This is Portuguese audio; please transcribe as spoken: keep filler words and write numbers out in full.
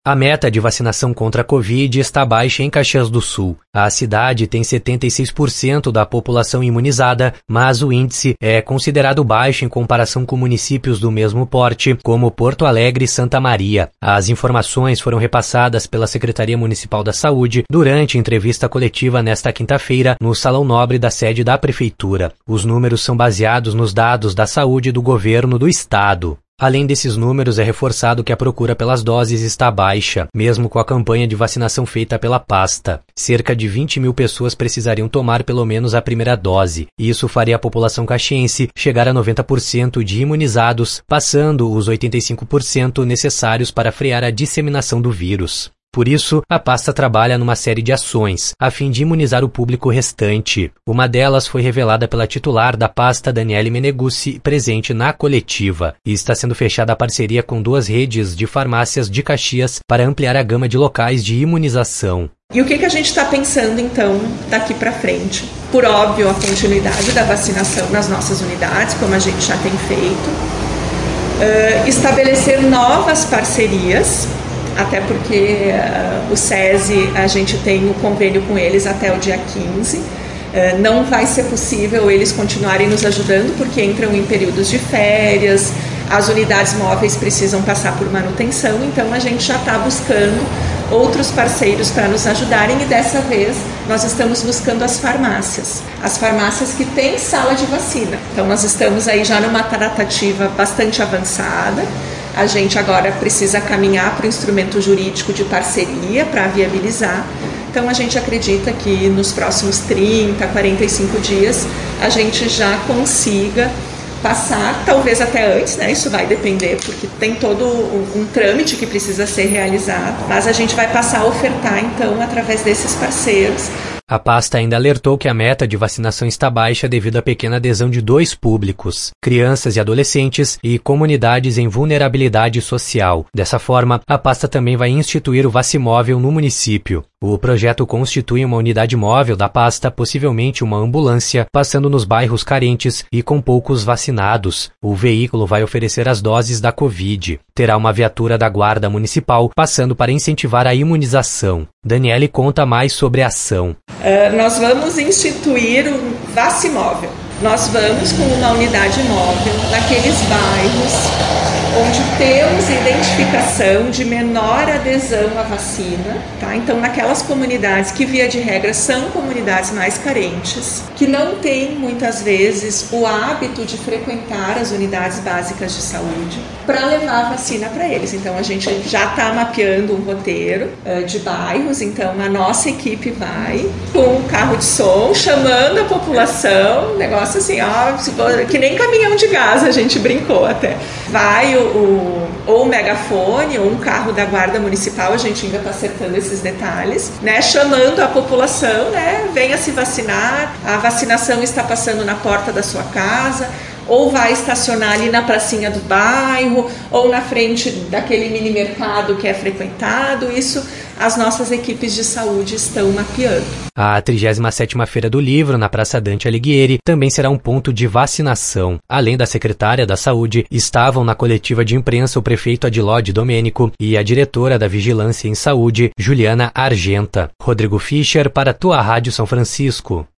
A meta de vacinação contra a Covid está baixa em Caxias do Sul. A cidade tem setenta e seis por cento da população imunizada, mas o índice é considerado baixo em comparação com municípios do mesmo porte, como Porto Alegre e Santa Maria. As informações foram repassadas pela Secretaria Municipal da Saúde durante entrevista coletiva nesta quinta-feira no Salão Nobre da sede da Prefeitura. Os números são baseados nos dados da saúde do governo do estado. Além desses números, é reforçado que a procura pelas doses está baixa, mesmo com a campanha de vacinação feita pela pasta. Cerca de vinte mil pessoas precisariam tomar pelo menos a primeira dose. Isso faria a população caxiense chegar a noventa por cento de imunizados, passando os oitenta e cinco por cento necessários para frear a disseminação do vírus. Por isso, a pasta trabalha numa série de ações, a fim de imunizar o público restante. Uma delas foi revelada pela titular da pasta, Daniele Meneguzzi, presente na coletiva. E está sendo fechada a parceria com duas redes de farmácias de Caxias para ampliar a gama de locais de imunização. E o que, que a gente está pensando, então, daqui para frente? Por óbvio, a continuidade da vacinação nas nossas unidades, como a gente já tem feito. Uh, estabelecer novas parcerias, até porque uh, o SESI, a gente tem o convênio com eles até o dia quinze. Uh, não vai ser possível eles continuarem nos ajudando, porque entram em períodos de férias, as unidades móveis precisam passar por manutenção, então a gente já está buscando outros parceiros para nos ajudarem, e dessa vez nós estamos buscando as farmácias. As farmácias que têm sala de vacina. Então nós estamos aí já numa tratativa bastante avançada. A gente agora precisa caminhar para o instrumento jurídico de parceria para viabilizar. Então a gente acredita que nos próximos trinta, quarenta e cinco dias a gente já consiga passar, talvez até antes, né? Isso vai depender, porque tem todo um, um trâmite que precisa ser realizado, mas a gente vai passar a ofertar então através desses parceiros. A pasta ainda alertou que a meta de vacinação está baixa devido à pequena adesão de dois públicos, crianças e adolescentes e comunidades em vulnerabilidade social. Dessa forma, a pasta também vai instituir o Vacimóvel no município. O projeto constitui uma unidade móvel da pasta, possivelmente uma ambulância, passando nos bairros carentes e com poucos vacinados. O veículo vai oferecer as doses da Covid. Terá uma viatura da Guarda Municipal, passando para incentivar a imunização. Daniele conta mais sobre a ação. Uh, nós vamos instituir o Vacimóvel. Nós vamos com uma unidade móvel naqueles bairros onde temos identificação de menor adesão à vacina, tá? Então, naquelas comunidades que, via de regra, são comunidades mais carentes, que não têm, muitas vezes, o hábito de frequentar as unidades básicas de saúde, para levar a vacina para eles. Então, a gente já está mapeando um roteiro uh, de bairros, então a nossa equipe vai com um carro de som, chamando a população, negócio assim, ó, que nem caminhão de gás, a gente brincou até. Vai o O, ou um megafone ou um carro da Guarda Municipal, a gente ainda está acertando esses detalhes, né, chamando a população, né, venha se vacinar, a vacinação está passando na porta da sua casa, ou vai estacionar ali na pracinha do bairro, ou na frente daquele mini mercado que é frequentado. Isso as nossas equipes de saúde estão mapeando. A trigésima sétima Feira do Livro, na Praça Dante Alighieri, também será um ponto de vacinação. Além da secretária da Saúde, estavam na coletiva de imprensa o prefeito Adiló de Domênico e a diretora da Vigilância em Saúde, Juliana Argenta. Rodrigo Fischer, para a Tua Rádio São Francisco.